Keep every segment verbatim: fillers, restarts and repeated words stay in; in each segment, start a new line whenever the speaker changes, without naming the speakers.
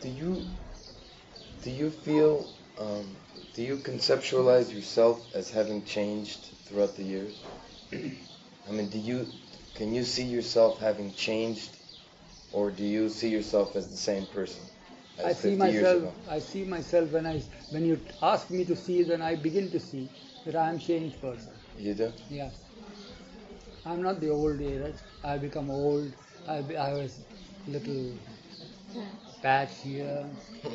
do you do you feel um, do you conceptualize yourself as having changed throughout the years? I mean, do you can you see yourself having changed, or do you see yourself as the same person
I
as
see
fifty years
myself.
ago?
I see myself when I when you ask me to see, then I begin to see that I am changed person.
You do?
Yes, I'm not the old age. I become old. I be- I was little patch here.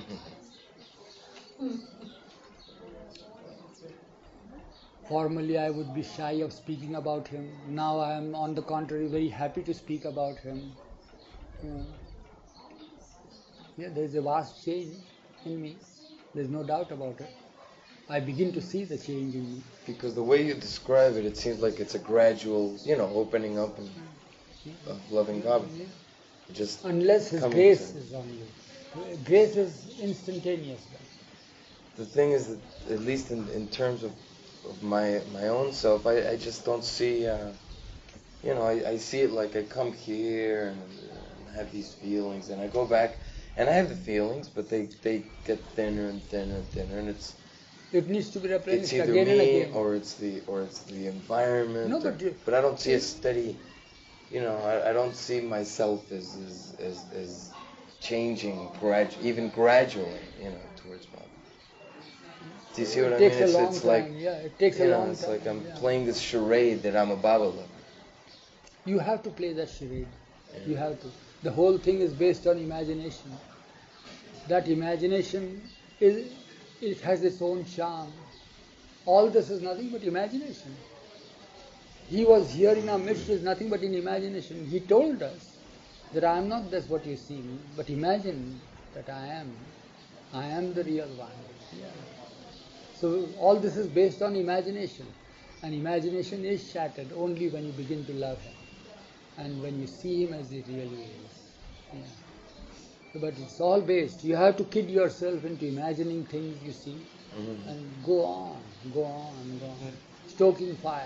Formerly, I would be shy of speaking about him. Now I am, on the contrary, very happy to speak about him. Yeah, yeah, there's a vast change in me. There's no doubt about it. I begin to see the change in me.
Because the way you describe it, it seems like it's a gradual, you know, opening up and of loving God.
Yeah.
Just
Unless His
coming
grace
to-
is on you. Grace is instantaneous.
the thing is that, at least in, in terms of, of my my own self, I, I just don't see, uh, you know, I, I see it like I come here and, and have these feelings, and I go back, and I have the feelings, but they, they get thinner and thinner and thinner, and it's
It needs to be
it's
replenished
either
again and
me
again.
or it's the or it's the environment.
No,
or-
but you-
but I don't see a steady, you know, I, I don't see myself as as as, as changing gradu- even gradually, you know, towards God. Do you see what
It
I
takes
mean?
a
It's,
long
it's
time.
like,
Yeah, it takes
you
a
know,
long
it's
time.
like I'm
yeah.
playing this charade that I'm a Baba lover.
You have to play that charade.
Yeah.
You have to. The whole thing is based on imagination. That imagination is, it has its own charm. All this is nothing but imagination. He was here in our midst is nothing but in imagination. He told us that I am not this what you see me, but imagine that I am. I am the real one. Yeah. So all this is based on imagination. And imagination is shattered only when you begin to love him. And when you see him as he really is. Yeah. But it's all based. You have to kid yourself into imagining things you see
Mhm.
and go on, go on, go on. Stoking fire.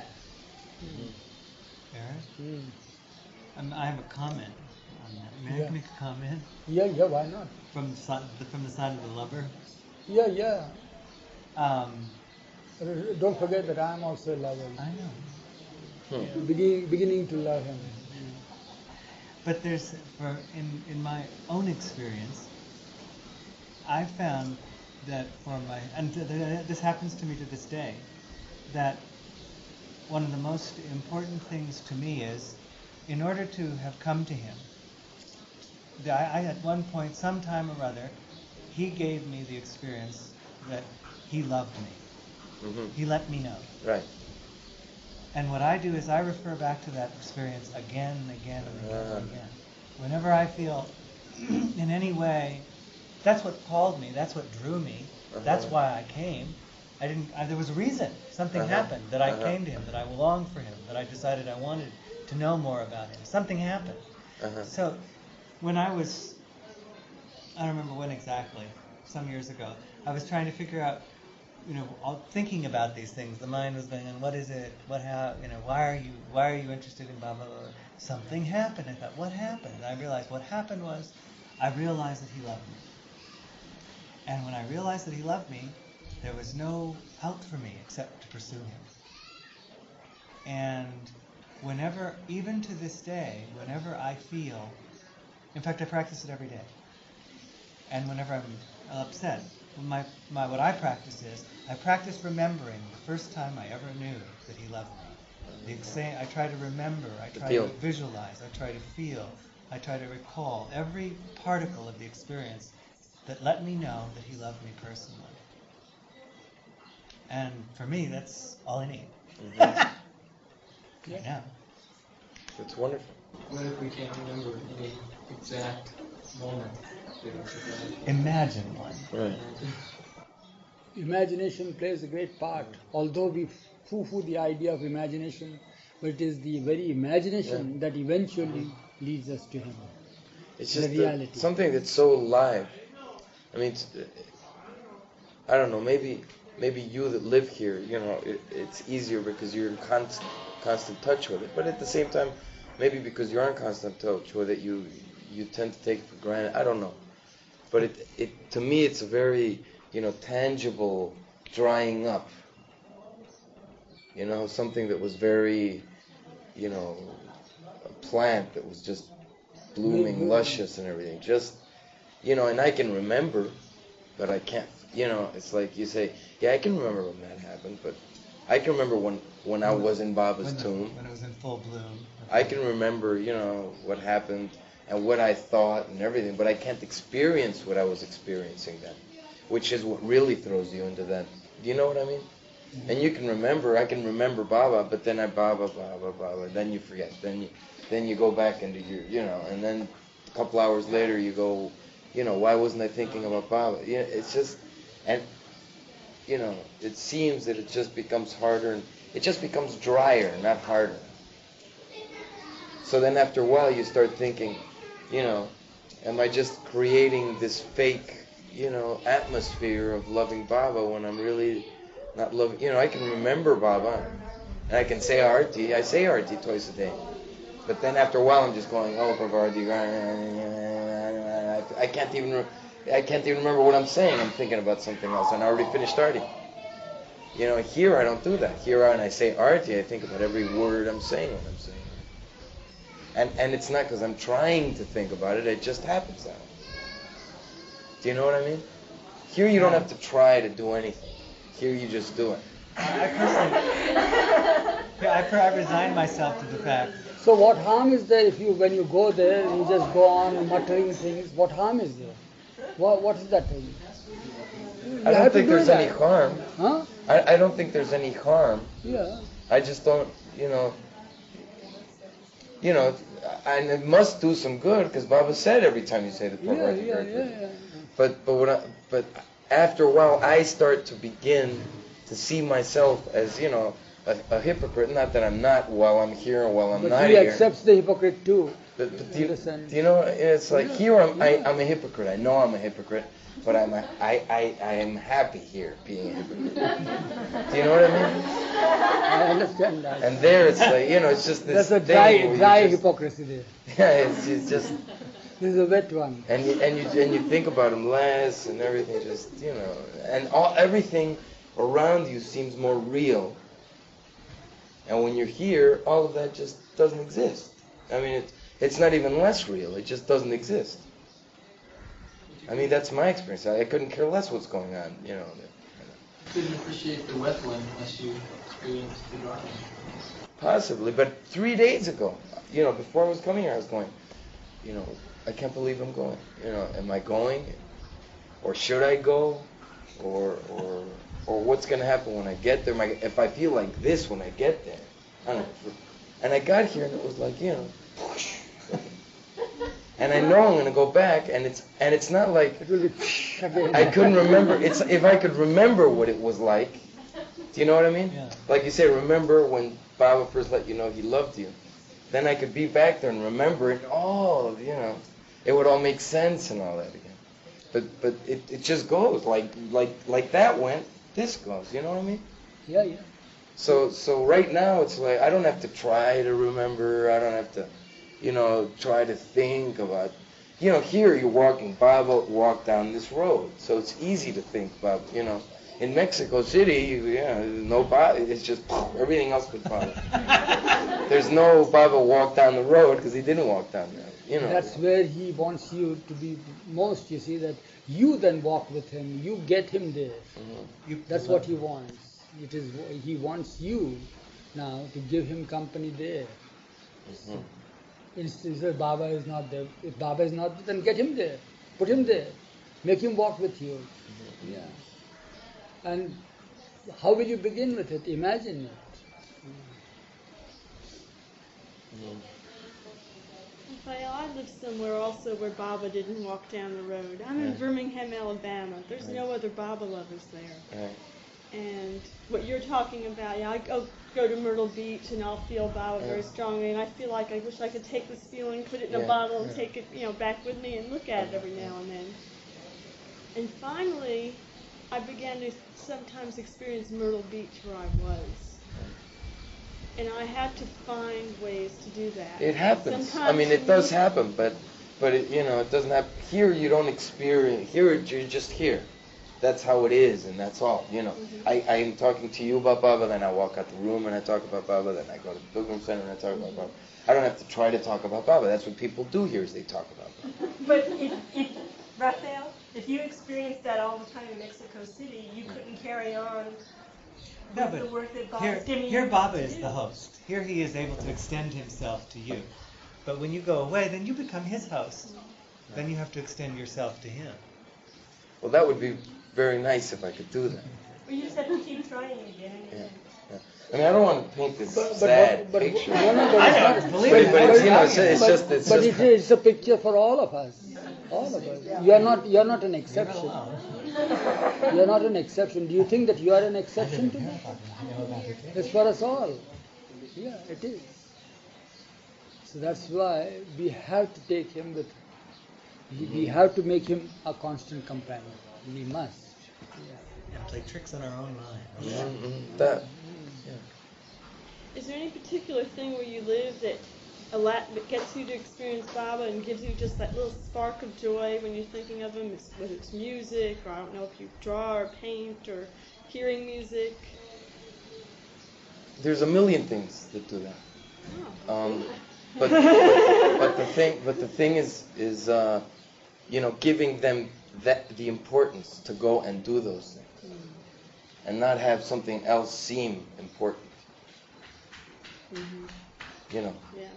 Eric,
Mm.
um, I have a comment on that. May
Yeah.
I make a comment
Yeah, yeah, why not?
from the side, from the side of the lover?
Yeah, yeah.
Um,
Uh, Don't forget that I am also a lover.
I know,
Hmm.
Yeah, beginning, beginning to love him.
but there's for in in my own experience, I found that for my and th- th- this happens to me to this day, that one of the most important things to me is, in order to have come to him, the, I, I at one point, sometime or other, he gave me the experience that he loved me.
Mhm.
He let me know.
Right.
And what I do is I refer back to that experience again and again and again
Ah.
and again. Whenever I feel in any way, that's what called me, that's what drew me, that's
Uh-huh.
why I came. I didn't. I, there was a reason. Something
Uh-huh.
happened that I
Uh-huh.
came to him, that I longed for him, that I decided I wanted to know more about him. Something happened.
Uh-huh.
So, when I was, I don't remember when exactly, some years ago, I was trying to figure out, you know, all, thinking about these things. The mind was going on. What is it? What how? You know, why are you? Why are you interested in blah blah blah? Something happened. I thought, what happened? And I realized what happened was, I realized that he loved me. And when I realized that he loved me, there was no out for me except to pursue him. And whenever, even to this day, whenever I feel, in fact, I practice it every day. And whenever I'm upset, my, my what I practice is, I practice remembering the first time I ever knew that he loved me. The exa- I try to remember, I
The
try
feel.
to visualize, I try to feel, I try to recall every particle of the experience that let me know that he loved me personally. And for me, that's all I need.
Mhm.
Right now.
It's wonderful.
What if we can't remember any exact moment?
Imagine one.
Right.
Imagination plays a great part. Although we foo-foo the idea of imagination, but it is the very imagination
Yeah.
that eventually leads us to him.
It's
The
just the-
reality.
something that's so alive. I mean, it's, I don't know. Maybe maybe you that live here, you know, it, it's easier because you're in constant constant touch with it. But at the same time, maybe because you're in constant touch with it, you you tend to take it for granted. I don't know. but it, it to me it's a very, you know, tangible drying up. You know, something that was very, you know, a plant that was just blooming,
Mhm.
luscious and everything. Just, you know, and I can remember, but I can't, you know, it's like you say, yeah, I can remember when that happened, but I can remember when, when I was in Baba's
when, the,
tomb.
when it was in full bloom.
I can remember, you know, what happened and what I thought and everything, but I can't experience what I was experiencing then, which is what really throws you into that. Do you know what I mean? And you can remember, I can remember Baba, but then I Baba, Baba, Baba, then you forget. Then you, then you go back into your, you know, and then a couple hours later you go, you know, why wasn't I thinking about Baba? You know, it's just, and, you know, it seems that it just becomes harder, and it just becomes drier, not harder. So then after a while you start thinking, you know, am I just creating this fake, you know, atmosphere of loving Baba when I'm really not loving, you know, I can remember Baba, and I can say Arti, I say Arti twice a day. But then after a while I'm just going, oh, Bavardi, I can't even, re- I can't even remember what I'm saying. I'm thinking about something else, and I already finished Arti. You know, here I don't do that. Here when I say Arti, I think about every word I'm saying when I'm saying it. And and it's not because I'm trying to think about it, it just happens that way. Do you know what I mean? Here you don't have to try to do anything. Here you just do it.
I personally, yeah, I, per- I resigned myself to the fact.
So what harm is there if you, when you go there, you just go on muttering things? What harm is there? What What is that thing? You
I
have
don't
to
think
do
there's
that.
any harm.
Huh?
I, I don't think there's any harm.
Yeah.
I just don't, you know, you know, and it must do some good because Baba said every time you say the
Yeah,
Parvati
yeah,
very
yeah,
good.
yeah.
But but when I, but after a while I start to begin to see myself as, you know, a, a hypocrite. Not that I'm not while I'm here and while I'm
But
not
he
here.
accepts the hypocrite too.
But, but do,
in
you,
the sense.
do you know? It's like
Yeah,
here I'm I,
yeah.
I'm a hypocrite. I know I'm a hypocrite, but I'm a, I, I I am happy here being a hypocrite. Do you know what I mean?
I understand that.
And there it's like, you know, it's just this
That's a
thing
dry,
where you
dry
just-
hypocrisy there.
Yeah, it's, it's just,
This is a wet one.
and you, and you and you think about him less, and everything just, you know, and all everything around you seems more real. And when you're here, all of that just doesn't exist. I mean, it, it's not even less real. It just doesn't exist. I mean, that's my experience. I, I couldn't care less what's going on, you know.
You didn't appreciate the wetland unless you experienced the darkness.
Possibly, but three days ago, you know, before I was coming here, I was going, you know, I can't believe I'm going. You know, am I going? Or should I go? Or or or what's going to happen when I get there? My, if I feel like this when I get there, I don't know. And I got here and it was like, you know, whoosh. And I know I'm going to go back, and it's and it's not like
It will be again.
I couldn't remember. It's if I could remember what it was like. Do you know what I mean?
Yeah.
Like you say, remember when Baba first let you know he loved you. Then I could be back there and remember it all. You know, it would all make sense and all that again. But but it, it just goes like like like that went. This goes. You know what I mean?
Yeah, yeah.
So so right now it's like I don't have to try to remember. I don't have to, you know, try to think about. You know, here you're walking. Baba walked down this road, so it's easy to think about. You know, in Mexico City, you, yeah, no Baba. It's just everything else but Baba. There's no Baba walk down the road because he didn't walk down there. You know.
That's where he wants you to be most. You see that you then walk with him. You get him there.
Mhm.
You
That's what he wants. It is he wants you now to give him company there.
Mhm.
Instead, if Baba is not there. If Baba is not there, then get him there. Put him there. Make him walk with you. Yeah. And how will you begin with it? Imagine it.
Mhm.
Raphael, I live somewhere also where Baba didn't walk down the road. I'm in
Right.
Birmingham, Alabama. There's
Right.
no other Baba lovers there.
Right.
And what you're talking about, yeah, I go, go to Myrtle Beach and I'll feel Baba very
Yeah.
strongly, and I feel like I wish I could take this feeling, put it in
Yeah,
a bottle, and
yeah.
take it, you know, back with me and look at it every now and then. And finally, I began to sometimes experience Myrtle Beach where I was. And I had to find ways to do that.
It happens. I
Sometimes
mean, it
for
does
me-
happen, but but it, you know, it doesn't have. Here, you don't experience. Here, you're just here. That's how it is, and that's all. You know,
Mm-hmm.
I, I am talking to you about Baba, then I walk out the room and I talk about Baba, then I go to the Pilgrim Center and I talk about Baba. I don't have to try to talk about Baba. That's what people do here, is they talk about Baba.
But if, if Raphael, if you experienced that all the time in Mexico City, you couldn't carry on
No,
with
but
the work that Bob's
here,
giving
here
you
Baba
to
is
do.
the host. Here he is able to extend himself to you. But when you go away, then you become his host. Then you have to extend yourself to him.
Well, that would be very nice if I could do that.
Well, you just have to keep trying again and
Yeah.
again.
Yeah. I mean, I don't want to paint this
But, but,
sad
what- but,
picture.
no, no, but
I
it's
know,
not-
believe
But,
me,
but
I
it's,
know
you know, it's,
exactly.
it's
but,
just, it's
but
just.
it is a picture for all of us. All of us. You are not. You are not an
You're
exception.
not alone.
You are not an exception. Do you think that you are an
I
exception
didn't
to
hear
that?
about it. I know about it too.
It's for us all. Yeah, it is. So that's why we have to take him with. We we have to make him a constant companion. We must. Yeah.
And play tricks on our own mind.
Mhm, mhm, that.
Is there any particular thing where you live that a lot that gets you to experience Baba and gives you just that little spark of joy when you're thinking of him? It's, whether it's music, or I don't know if you draw or paint, or hearing music.
There's a million things that do that.
Oh.
Um, but, but but the thing but the thing is is uh, you know, giving them that the importance to go and do those things, and not have something else seem important.
Mhm.
You know.
Yeah.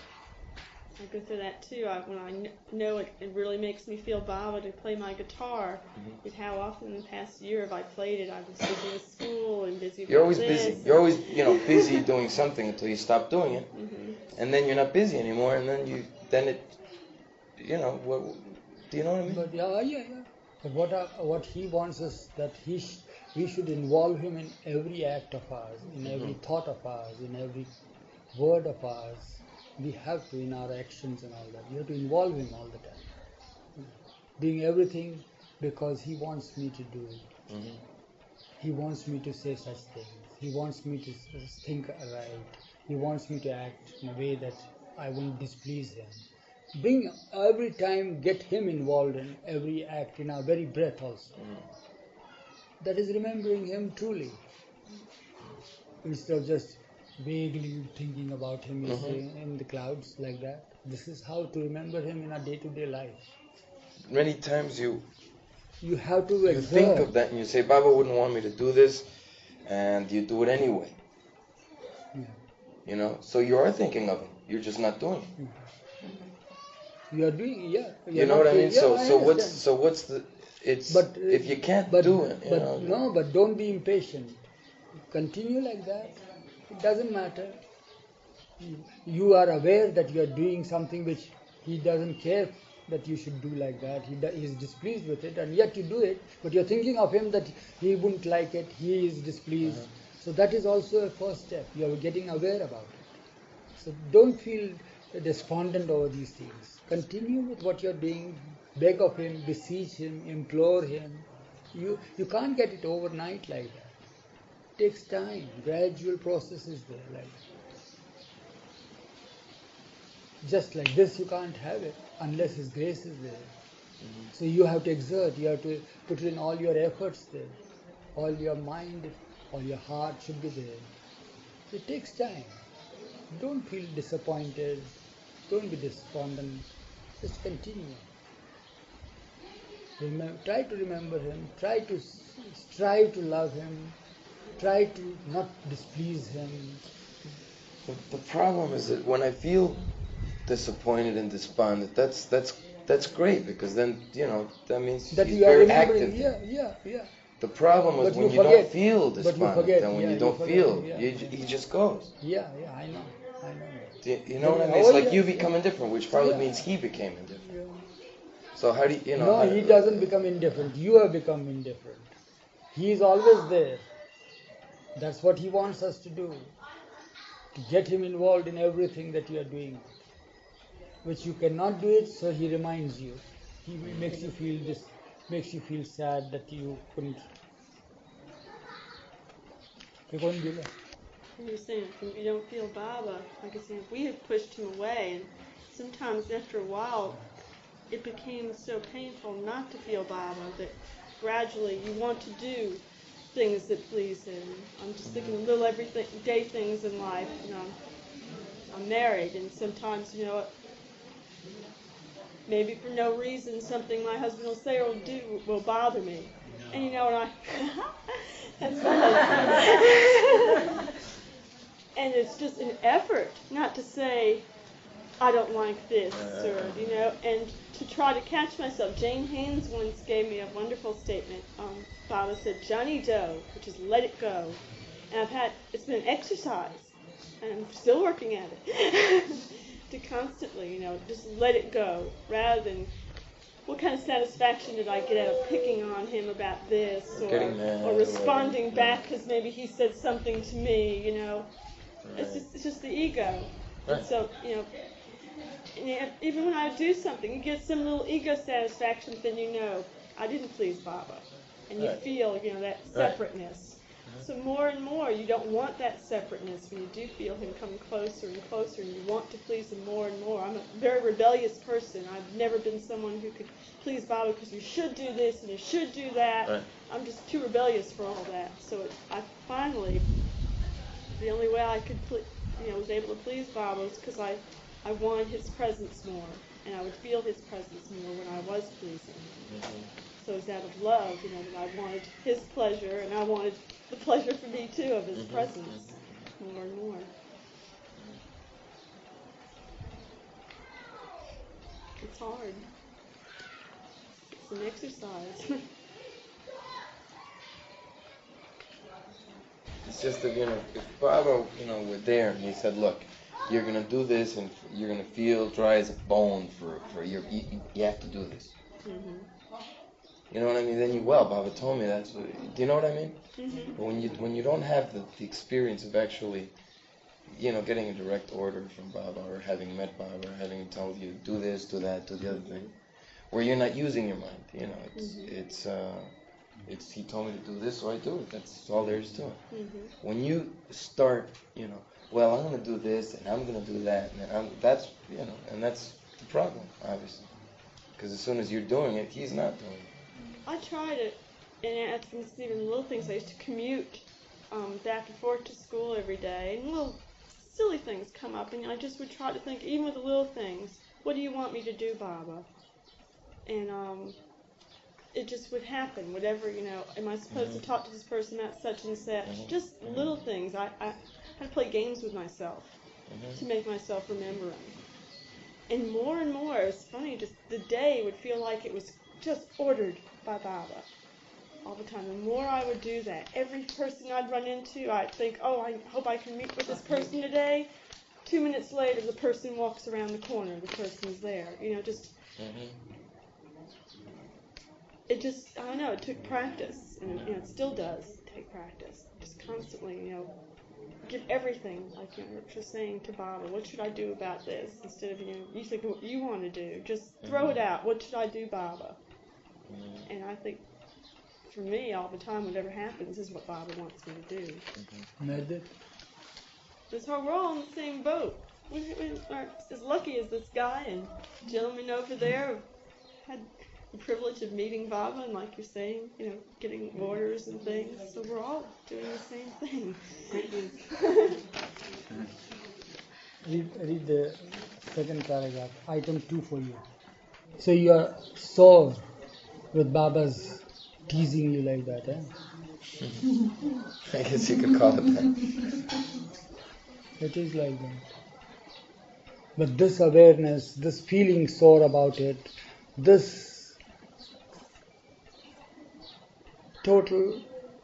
I go through that too. I, when I kn- know it, it really makes me feel Baba to play my guitar.
Mhm.
With how often in the past year have I played it? I was busy with school and busy with
You're always
this.
busy. You're always you know busy doing something until you stop doing it,
Mhm.
and then you're not busy anymore, and then you then it you know what do you know what I mean?
But yeah, yeah, yeah. But what uh, what he wants is that he sh- we should involve him in every act of ours, in every
Mhm.
thought of ours, in every word of ours. We have to, in our actions and all that. We have to involve him all the time, doing everything because he wants me to do it.
Mhm.
He wants me to say such things. He wants me to s- think right. He wants me to act in a way that I won't displease him. Bring every time, get him involved in every act, in our very breath also. That is remembering him truly. Instead of just vaguely thinking about him you
Mhm.
see, in the clouds like that. This is how to remember him in our day-to-day life.
Many times you
You have to
you
exert.
think of that and you say, Baba wouldn't want me to do this, and you do it anyway.
Yeah.
You know, so you are thinking of him. You're just not doing it.
You are doing, yeah.
You know what I mean?
Yeah,
so
I
so what's
understand.
so what's the? It's
But uh,
if you can't
but,
do it, you
but
know.
no, but don't be impatient. Continue like that. It doesn't matter. You- You are aware that you are doing something which he doesn't care that you should do like that. He do, he is displeased with it, and yet you do it. But you're thinking of him that he wouldn't like it. He is displeased.
Uh-huh.
So that is also a first step. You are getting aware about it. So don't feel despondent over these things. Continue with what you're doing. Beg of him, beseech him, implore him. You you can't get it overnight like that. It takes time. Gradual process is there like that. Just like this, you can't have it unless his grace is there. So you have to exert. You have to put in all your efforts there. All your mind, all your heart should be there. It takes time. Don't feel disappointed. Don't be despondent. Just continue. Remember, try to remember him. Try to s- strive to love him. Try to not displease him.
The, the problem is that when I feel disappointed and despondent, that's that's that's great because then you know that means
That
he's
you are
very
remembering.
active.
Yeah, yeah, yeah.
The problem is
But
when
you
you,
forget.
don't feel
But you
despondent,
forget,
and when
yeah,
you
you
don't
forget,
feel,
yeah.
you, j- he just goes.
Yeah, yeah, I know. I know.
Do you, you know what I
Yeah,
mean? It's
oh,
like
yeah,
you become
yeah.
indifferent, which probably
Yeah.
means he became indifferent.
Yeah.
So how do you, you know?
No,
how-
he doesn't become indifferent. You have become indifferent. He is always there. That's what he wants us to do. To get him involved in everything that you are doing. Which you cannot do it, so he reminds you. He makes you feel this, makes you feel sad that you couldn't. You couldn't do that.
And you're saying if you don't feel Baba, like I said, we have pushed him away, and sometimes after a while, it became so painful not to feel Baba that gradually you want to do things that please him. I'm just thinking of little everyday things in life. You know, I'm married, and sometimes, you know, maybe for no reason, something my husband will say or do will bother me. And you know, and I, that's funny. And it's just an effort not to say, I don't like this, or, you know, and to try to catch myself. Jane Haynes once gave me a wonderful statement. Um, Baba said, Johnny Doe, which is let it go. And I've had, it's been an exercise, and I'm still working at it, to constantly, you know, just let it go, rather than, what kind of satisfaction did I get out of picking on him about this, or, or responding back because maybe he said something to me, you know. Right. It's just it's just the ego. Right. And so, you know, and even when I do something, you get some little ego satisfaction, then you know, I didn't please Baba. And you right. feel, you know, that separateness. Right. So more and more, you don't want that separateness when you do feel him come closer and closer, and you want to please him more and more. I'm a very rebellious person. I've never been someone who could please Baba because you should do this and you should do that. Right. I'm just too rebellious for all that. So it, I finally, the only way I could, ple- you know, was able to please Baba was because I, I wanted his presence more, and I would feel his presence more when I was pleasing. Mm-hmm. So it was out of love, you know, that I wanted his pleasure, and I wanted the pleasure for me too of his mm-hmm. presence more and more. It's hard. It's an exercise.
It's just that, you know, if Baba, you know, were there and he said, look, you're going to do this and you're going to feel dry as a bone for, for your, you, you have to do this. Mm-hmm. You know what I mean? Then you, well, Baba told me that's what, do you know what I mean? Mm-hmm. But when you, when you don't have the, the experience of actually, you know, getting a direct order from Baba, or having met Baba, or having him tell you, do this, do that, do the other thing, where you're not using your mind, you know, it's, mm-hmm. it's, uh, It's, he told me to do this, so I do it. That's all there is to it. Mm-hmm. When you start, you know, well, I'm going to do this, and I'm going to do that, and I'm, that's, you know, and that's the problem, obviously. Because as soon as you're doing it, he's not doing it.
I try to, and it's even little things. I used to commute um, back and forth to school every day, and little silly things come up, and I just would try to think, even with the little things, what do you want me to do, Baba? And, um... it just would happen, whatever, you know, am I supposed mm-hmm. to talk to this person about such and such? Mm-hmm. Just little things. I, I had to play games with myself mm-hmm. to make myself remember them. And more and more, it was funny, just the day would feel like it was just ordered by Baba all the time. The more I would do that, every person I'd run into, I'd think, oh, I hope I can meet with this person today. Two minutes later, the person walks around the corner, the person's there. You know, just... Mm-hmm. It just, I don't know, it took practice, and you know, it still does take practice. Just constantly, you know, give everything, like you know, you're saying to Baba, what should I do about this? Instead of, you know, you think what you want to do, just throw mm-hmm. it out. What should I do, Baba? Mm-hmm. And I think, for me, all the time, whatever happens is what Baba wants me to do.
Mm-hmm.
That's how we're all in the same boat. We, we aren't as lucky as this guy and gentleman over there had the privilege of meeting Baba, and like you're saying, you know, getting orders and things. So we're all doing the same thing.
read, read the second paragraph, item two for you. So you are sore with Baba's teasing you like that, eh?
I guess you could call it that.
It is like that. But this awareness, this feeling sore about it, this total,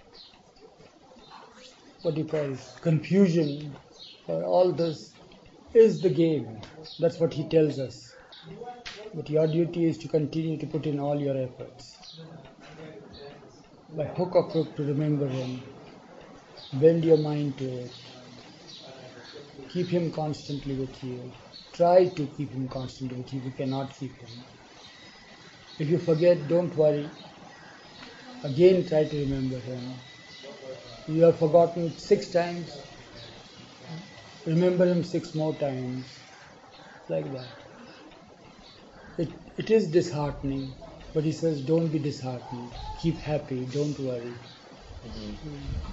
what do you call it, confusion, or all this is the game. That's what he tells us. But your duty is to continue to put in all your efforts. By hook or crook to remember him. Bend your mind to it. Keep him constantly with you. Try to keep him constantly with you if you cannot keep him. If you forget, don't worry. Again try to remember him. You have forgotten six times. Remember him six more times. Like that. It, It is disheartening, but he says, don't be disheartened. Keep happy, don't worry.
Mm-hmm.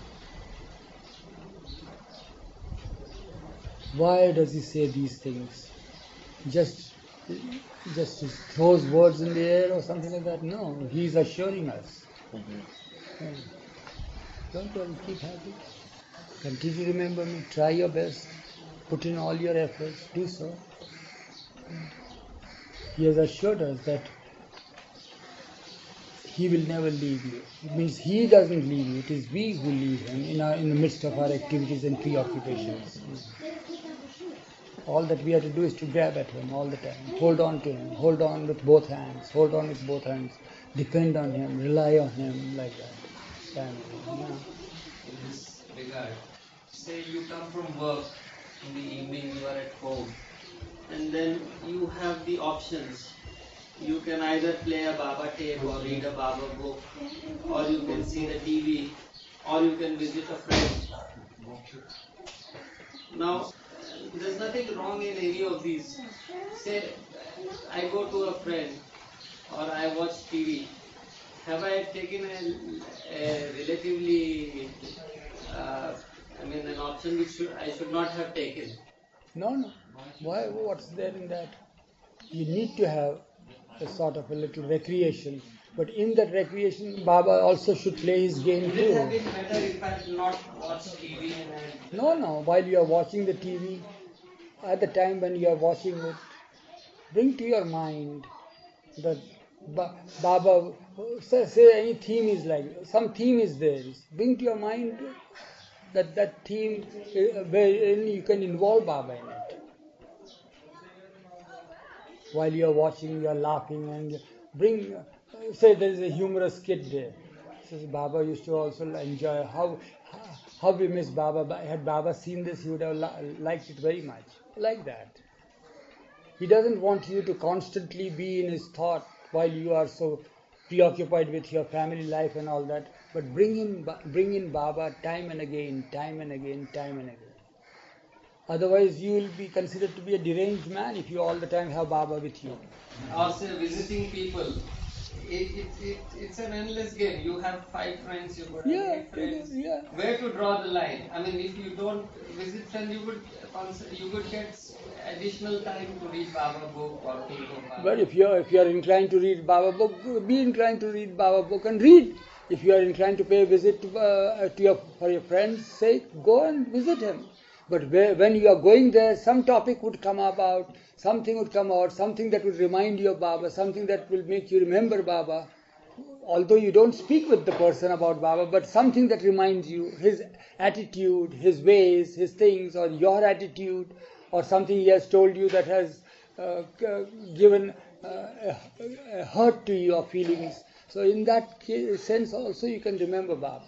Why does he say these things? Just, just to throws words in the air or something like that? No, he's assuring us.
Mm-hmm.
Yeah. Don't worry, keep happy. Continue to remember me. Try your best. Put in all your efforts. Do so. He has assured us that he will never leave you. It means he doesn't leave you. It is we who leave him in, our, in the midst of our activities and preoccupations. All that we have to do is to grab at him all the time. Hold on to him. Hold on with both hands. Hold on with both hands. Depend on him. Rely on him like that. Family, yeah.
In this regard, say you come from work, in the evening you are at home, and then you have the options. You can either play a Baba tape or read a Baba book, or you can see the T V, or you can visit a friend. Now, there's nothing wrong in any of these. Say, I go to a friend, or I watch T V. Have I taken a, a relatively, uh, I mean, an option which should, I should not have taken?
No, no. Why? What's there in that? You need to have a sort of a little recreation. But in that recreation, Baba also should play his game
Would it have
too.
been better if I had not watched T V and...
No, no. While you are watching the T V, at the time when you are watching it, bring to your mind that ba- Baba, say, say any theme is like, some theme is there. Bring to your mind that that theme uh, wherein you can involve Baba in it. While you are watching, you are laughing and bring, uh, say there is a humorous skit there. Says Baba used to also enjoy, how how we miss Baba. Had Baba seen this, he would have liked it very much. Like that. He doesn't want you to constantly be in his thought while you are so preoccupied with your family life and all that. But bring in, bring in Baba time and again, time and again, time and again. Otherwise, you will be considered to be a deranged man if you all the time have Baba with you.
Or say visiting people. It, it, it, it's an endless game. You have five friends, you got
Yeah,
eight friends.
yeah.
Where to draw the line? I mean, if you don't visit friends, you would you would get additional time to read Baba book or think of Baba.
But if you are if you are inclined to read Baba book, be inclined to read Baba book and read. If you are inclined to pay a visit to, uh, to your for your friend's sake, go and visit him. But where, when you are going there, some topic would come about, something would come out, something that would remind you of Baba, something that will make you remember Baba. Although you don't speak with the person about Baba, but something that reminds you, his attitude, his ways, his things, or your attitude, or something he has told you that has uh, given uh, a, a hurt to your feelings. So in that case, sense also you can remember Baba.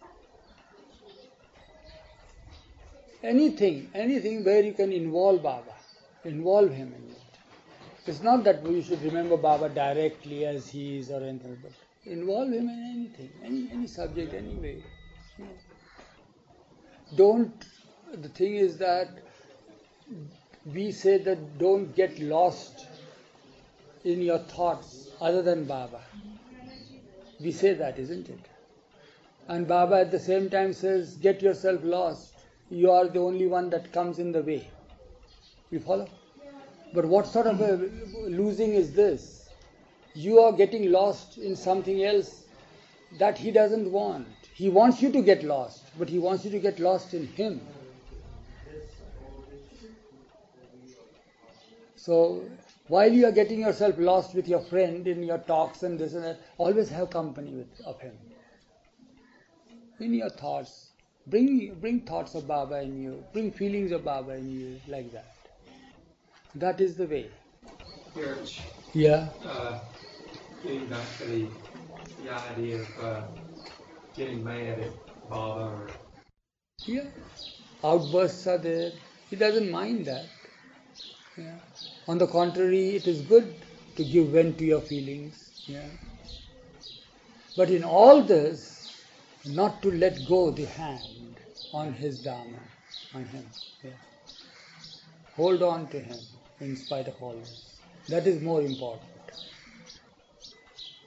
Anything, anything where you can involve Baba, involve him in it. It's not that we should remember Baba directly as he is or anything, but involve him in anything, any any subject, any way. Yeah. Don't, the thing is that we say that don't get lost in your thoughts other than Baba. We say that, isn't it? And Baba at the same time says, get yourself lost. You are the only one that comes in the way. You follow? But what sort of a losing is this? You are getting lost in something else that he doesn't want. He wants you to get lost, but he wants you to get lost in him. So, while you are getting yourself lost with your friend in your talks and this and that, always have company with, of him. In your thoughts, bring bring thoughts of Baba in you, bring feelings of Baba in you, like that. That is the way.
Church.
Yeah.
Uh, getting back to the, the idea of uh, getting mad at Baba or...
Yeah. Outbursts are there. He doesn't mind that. Yeah. On the contrary, it is good to give vent to your feelings. Yeah. But in all this, not to let go the hand on his Dharma, on him. Yeah. Hold on to him in spite of all this. That is more important.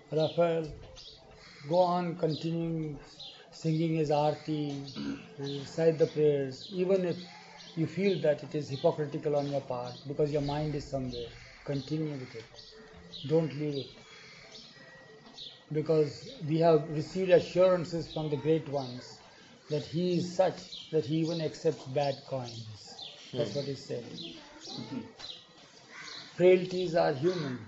Raphael, go on continuing singing his arti, recite the prayers, even if you feel that it is hypocritical on your part because your mind is somewhere. Continue with it. Don't leave it. Because we have received assurances from the great ones that he is such that he even accepts bad coins. That's what he said. Frailties are human.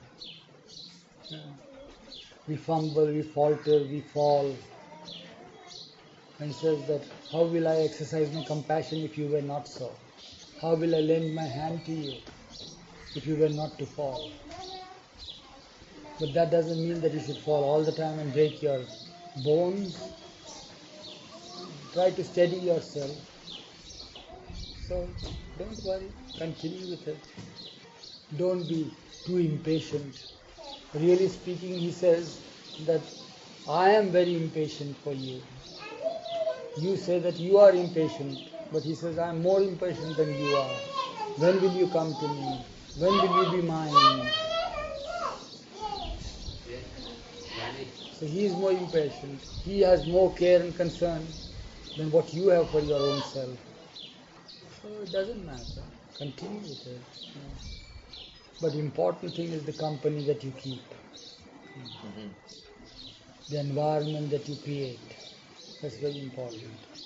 We fumble, we falter, we fall. And he says that, how will I exercise my compassion if you were not so? How will I lend my hand to you if you were not to fall? But that doesn't mean that you should fall all the time and break your bones. Try to steady yourself. So don't worry, continue with it. Don't be too impatient. Really speaking, he says that I am very impatient for you. You say that you are impatient, but he says I am more impatient than you are. When will you come to me? When will you be mine? So he is more impatient. He has more care and concern than what you have for your own self. So it doesn't matter. Continue with it. Yeah. But important thing is the company that you keep. Mm-hmm. The environment that you create. That's very important.